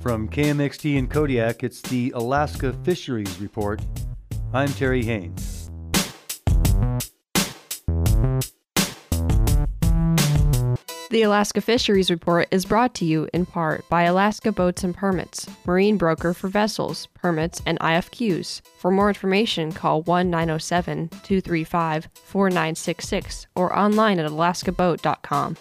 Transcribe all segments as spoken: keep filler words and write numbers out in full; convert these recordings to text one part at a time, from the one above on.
From K M X T in Kodiak, it's the Alaska Fisheries Report. I'm Terry Haynes. The Alaska Fisheries Report is brought to you in part by Alaska Boats and Permits, marine broker for vessels, permits, and I F Qs. For more information, call one nine zero seven, two three five, four nine six six or online at alaska boat dot com.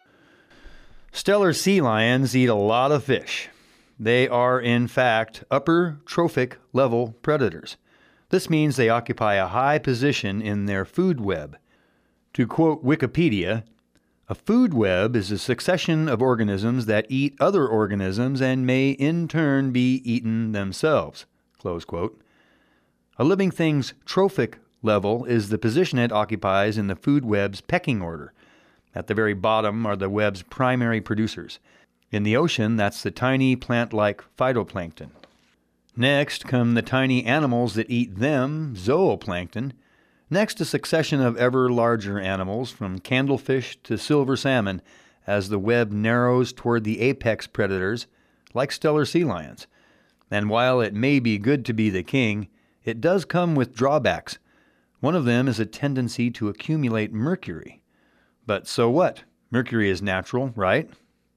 Steller sea lions eat a lot of fish. They are, in fact, upper trophic level predators. This means they occupy a high position in their food web. To quote Wikipedia, a food web is a succession of organisms that eat other organisms and may in turn be eaten themselves. Close quote. A living thing's trophic level is the position it occupies in the food web's pecking order. At the very bottom are the web's primary producers. In the ocean, that's the tiny plant-like phytoplankton. Next come the tiny animals that eat them, zooplankton. Next, a succession of ever larger animals, from candlefish to silver salmon, as the web narrows toward the apex predators, like Steller sea lions. And while it may be good to be the king, it does come with drawbacks. One of them is a tendency to accumulate mercury. But so what? Mercury is natural, right?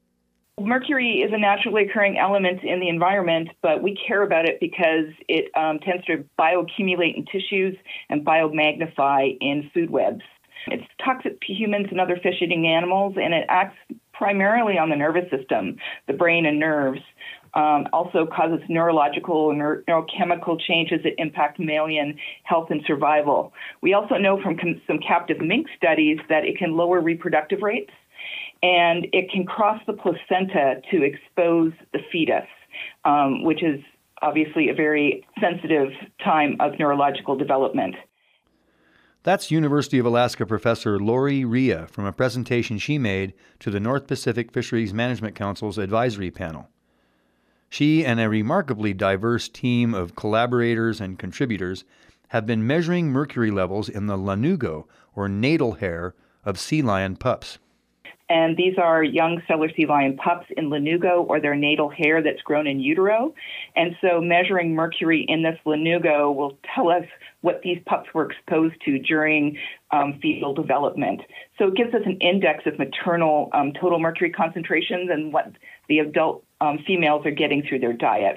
Mercury is a naturally occurring element in the environment, but we care about it because it um, tends to bioaccumulate in tissues and biomagnify in food webs. It's toxic to humans and other fish-eating animals, and it acts primarily on the nervous system, the brain and nerves. Um, also causes neurological and neuro- neurochemical changes that impact mammalian health and survival. We also know from com- some captive mink studies that it can lower reproductive rates, and it can cross the placenta to expose the fetus, um, which is obviously a very sensitive time of neurological development. That's University of Alaska professor Lori Ria from a presentation she made to the North Pacific Fisheries Management Council's advisory panel. She and a remarkably diverse team of collaborators and contributors have been measuring mercury levels in the lanugo, or natal hair, of sea lion pups. And these are young Steller sea lion pups in lanugo, or their natal hair that's grown in utero. And so measuring mercury in this lanugo will tell us what these pups were exposed to during um, fetal development. So it gives us an index of maternal um, total mercury concentrations and what the adult um, females are getting through their diet.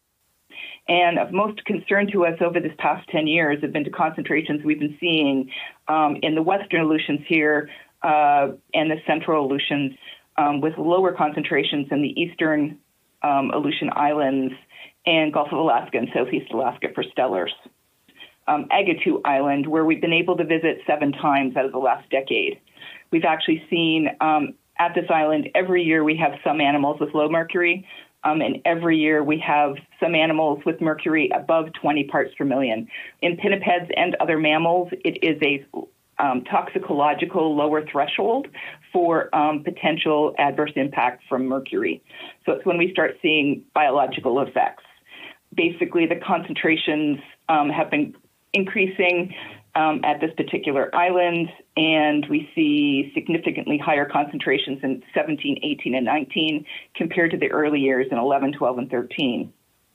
And of most concern to us over this past ten years have been the concentrations we've been seeing um, in the western Aleutians here, Uh, and the central Aleutians, um, with lower concentrations in the eastern um, Aleutian Islands and Gulf of Alaska and Southeast Alaska for stellars. Um, Agatu Island, where we've been able to visit seven times out of the last decade. We've actually seen um, at this island, every year we have some animals with low mercury, um, and every year we have some animals with mercury above twenty parts per million. In pinnipeds and other mammals, it is a Um, toxicological lower threshold for um, potential adverse impact from mercury. So it's when we start seeing biological effects. Basically, the concentrations um, have been increasing um, at this particular island, and we see significantly higher concentrations in seventeen, eighteen, and nineteen compared to the early years in eleven, twelve, and thirteen.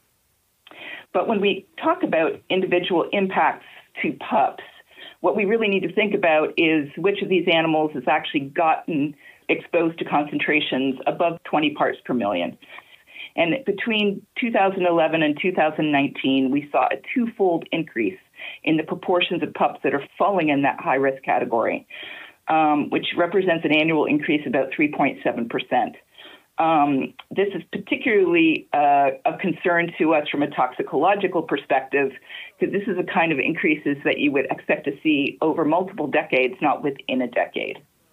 But when we talk about individual impacts to pups, what we really need to think about is which of these animals has actually gotten exposed to concentrations above twenty parts per million. And between two thousand eleven and two thousand nineteen, we saw a twofold increase in the proportions of pups that are falling in that high-risk category, um, which represents an annual increase of about three point seven percent. Um, this is particularly uh, of concern to us from a toxicological perspective, because this is the kind of increases that you would expect to see over multiple decades, not within a decade.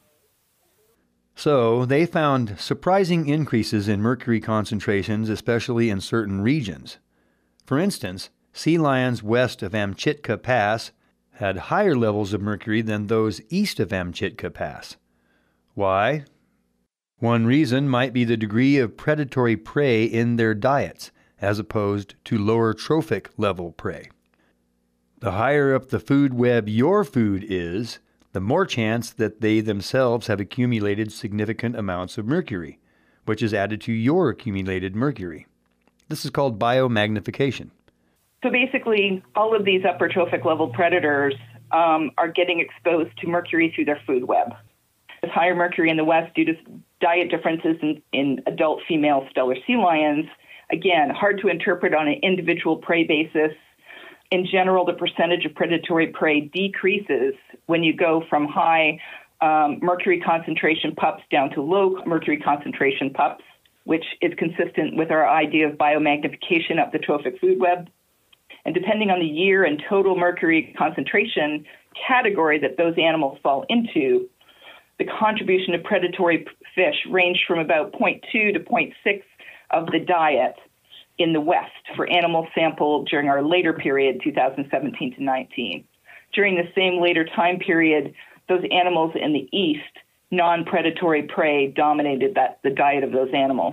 So they found surprising increases in mercury concentrations, especially in certain regions. For instance, sea lions west of Amchitka Pass had higher levels of mercury than those east of Amchitka Pass. Why? One reason might be the degree of predatory prey in their diets, as opposed to lower trophic level prey. The higher up the food web your food is, the more chance that they themselves have accumulated significant amounts of mercury, which is added to your accumulated mercury. This is called biomagnification. So basically, all of these upper trophic level predators um, are getting exposed to mercury through their food web. There's higher mercury in the West due to diet differences in, in adult female Steller sea lions. Again, hard to interpret on an individual prey basis. In general, the percentage of predatory prey decreases when you go from high um, mercury concentration pups down to low mercury concentration pups, which is consistent with our idea of biomagnification up the trophic food web. And depending on the year and total mercury concentration category that those animals fall into, the contribution of predatory fish ranged from about zero point two to zero point six of the diet in the West for animals sampled during our later period, two thousand seventeen to nineteen. During the same later time period, those animals in the East, non-predatory prey dominated that the diet of those animals.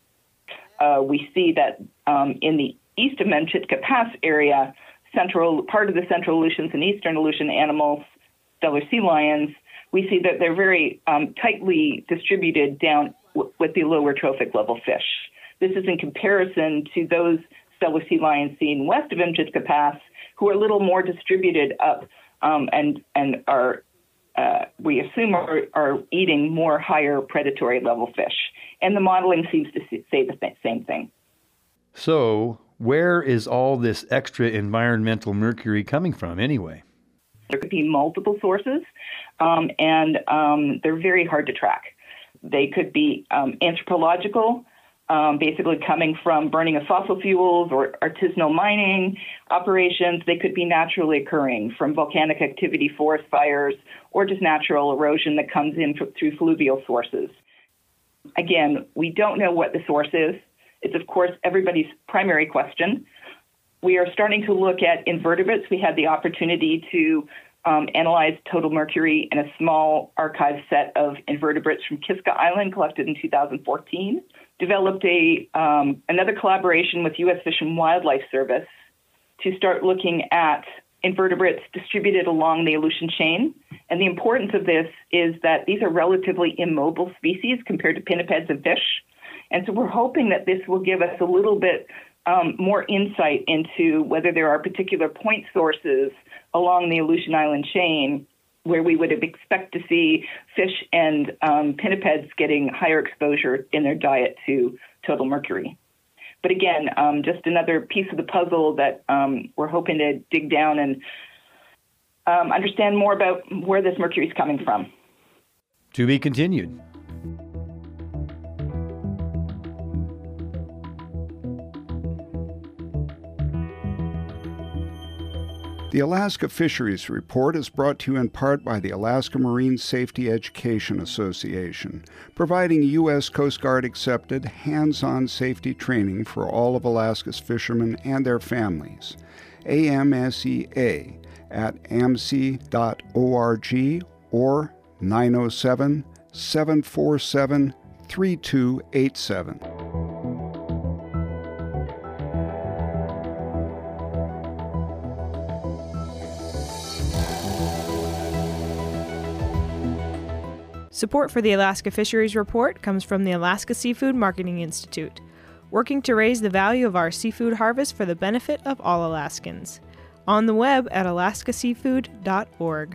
Uh, we see that um, in the east of Menchitka Pass area, central part of the central Aleutians and eastern Aleutian animals, Steller sea lions, we see that they're very um, tightly distributed down w- with the lower trophic level fish. This is in comparison to those Steller sea lions seen west of Menchitka Pass, who are a little more distributed up um, and and are, uh, we assume, are, are eating more higher predatory level fish. And the modeling seems to say the th- same thing. So, where is all this extra environmental mercury coming from anyway? There could be multiple sources, um, and um, they're very hard to track. They could be um, anthropological, um, basically coming from burning of fossil fuels or artisanal mining operations. They could be naturally occurring from volcanic activity, forest fires, or just natural erosion that comes in f- through fluvial sources. Again, we don't know what the source is. It's, of course, everybody's primary question. We are starting to look at invertebrates. We had the opportunity to um, analyze total mercury in a small archive set of invertebrates from Kiska Island collected in two thousand fourteen. Developed a um, another collaboration with U S Fish and Wildlife Service to start looking at invertebrates distributed along the Aleutian chain. And the importance of this is that these are relatively immobile species compared to pinnipeds and fish. And so we're hoping that this will give us a little bit um, more insight into whether there are particular point sources along the Aleutian Island chain where we would expect to see fish and um, pinnipeds getting higher exposure in their diet to total mercury. But again, um, just another piece of the puzzle that um, we're hoping to dig down and um, understand more about where this mercury is coming from. To be continued. The Alaska Fisheries Report is brought to you in part by the Alaska Marine Safety Education Association, providing U S Coast Guard accepted hands-on safety training for all of Alaska's fishermen and their families. A M S E A at A M S E dot org or nine oh seven, seven four seven, three two eight seven. Support for the Alaska Fisheries Report comes from the Alaska Seafood Marketing Institute, working to raise the value of our seafood harvest for the benefit of all Alaskans. On the web at alaska seafood dot org.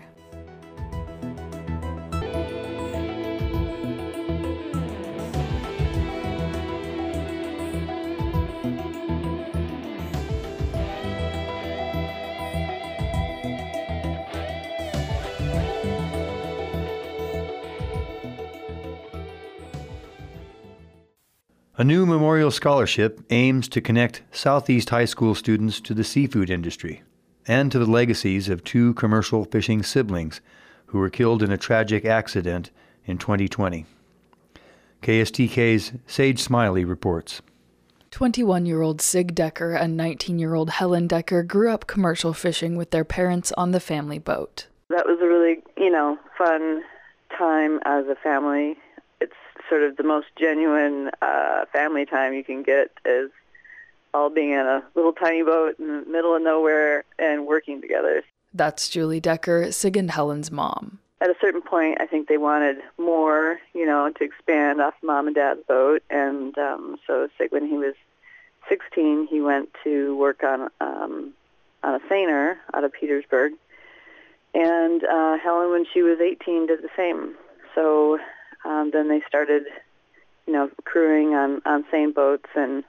A new memorial scholarship aims to connect Southeast High School students to the seafood industry and to the legacies of two commercial fishing siblings who were killed in a tragic accident in twenty twenty. K S T K's Sage Smiley reports. twenty-one-year-old Sig Decker and nineteen-year-old Helen Decker grew up commercial fishing with their parents on the family boat. That was a really, you know, fun time as a family. It's sort of the most genuine uh, family time you can get, is all being in a little tiny boat in the middle of nowhere and working together. That's Julie Decker, Sig and Helen's mom. At a certain point, I think they wanted more, you know, to expand off mom and dad's boat. And um, so Sig, when he was sixteen, he went to work on um, on a seiner out of Petersburg. And uh, Helen, when she was eighteen, did the same. So um, then they started, you know, crewing on, on seine boats, and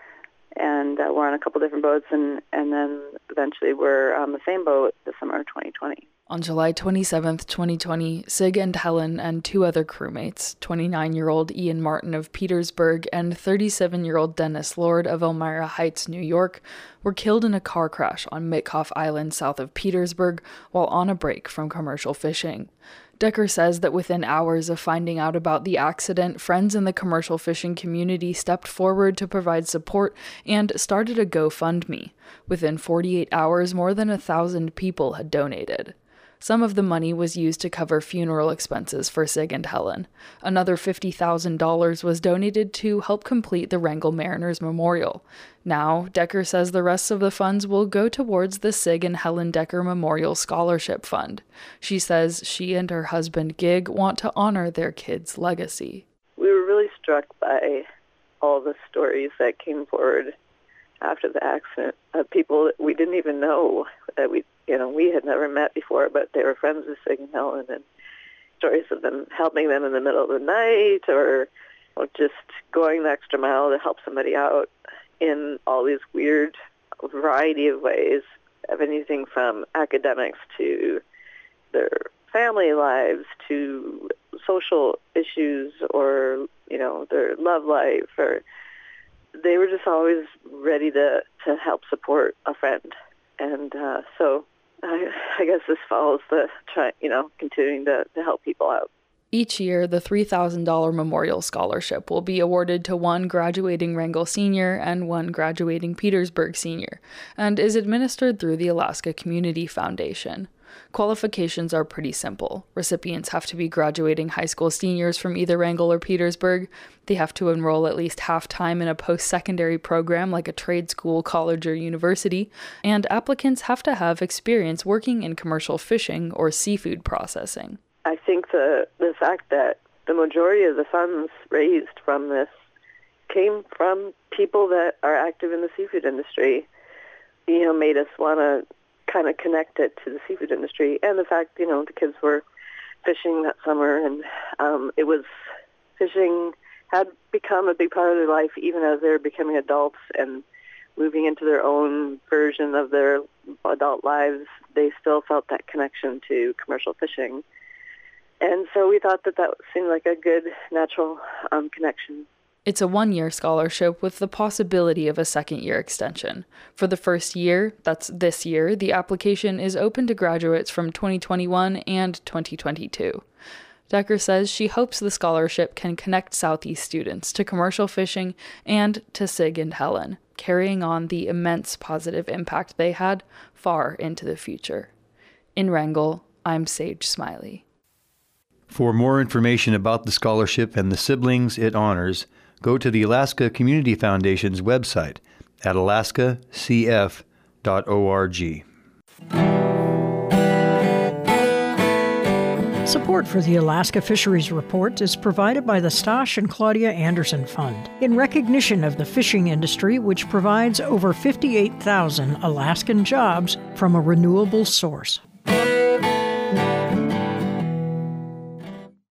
and uh, we're on a couple different boats, and, and then eventually we're on the same boat this summer of twenty twenty. On July twenty-seventh, twenty twenty, Sig and Helen and two other crewmates, twenty-nine-year-old Ian Martin of Petersburg and thirty-seven-year-old Dennis Lord of Elmira Heights, New York, were killed in a car crash on Mitkof Island south of Petersburg while on a break from commercial fishing. Decker says that within hours of finding out about the accident, friends in the commercial fishing community stepped forward to provide support and started a GoFundMe. Within forty-eight hours, more than a thousand people had donated. Some of the money was used to cover funeral expenses for Sig and Helen. Another fifty thousand dollars was donated to help complete the Wrangell Mariners Memorial. Now, Decker says the rest of the funds will go towards the Sig and Helen Decker Memorial Scholarship Fund. She says she and her husband, Gig, want to honor their kids' legacy. We were really struck by all the stories that came forward after the accident of people that we didn't even know, that we you know, we had never met before, but they were friends with Sig and Helen, and stories of them helping them in the middle of the night, or, or just going the extra mile to help somebody out in all these weird variety of ways, of anything from academics to their family lives to social issues, or, you know, their love life, or they were just always ready to, to help support a friend. And uh, so I, I guess this follows the, try, you know, continuing to, to help people out. Each year, the three thousand dollars Memorial Scholarship will be awarded to one graduating Wrangell Senior and one graduating Petersburg Senior, and is administered through the Alaska Community Foundation. Qualifications are pretty simple. Recipients have to be graduating high school seniors from either Wrangell or Petersburg. They have to enroll at least half-time in a post-secondary program like a trade school, college, or university, and applicants have to have experience working in commercial fishing or seafood processing. I think the, the fact that the majority of the funds raised from this came from people that are active in the seafood industry, you know, made us want to kind of connect it to the seafood industry, and the fact, you know, the kids were fishing that summer, and um, it was, fishing had become a big part of their life even as they were becoming adults and moving into their own version of their adult lives. They still felt that connection to commercial fishing. And so we thought that that seemed like a good, natural um, connection. It's a one-year scholarship with the possibility of a second-year extension. For the first year, that's this year, the application is open to graduates from twenty twenty-one and twenty twenty-two. Decker says she hopes the scholarship can connect Southeast students to commercial fishing and to Sig and Helen, carrying on the immense positive impact they had far into the future. In Wrangell, I'm Sage Smiley. For more information about the scholarship and the siblings it honors, go to the Alaska Community Foundation's website at alaska c f dot org. Support for the Alaska Fisheries Report is provided by the Stosh and Claudia Anderson Fund in recognition of the fishing industry, which provides over fifty-eight thousand Alaskan jobs from a renewable source.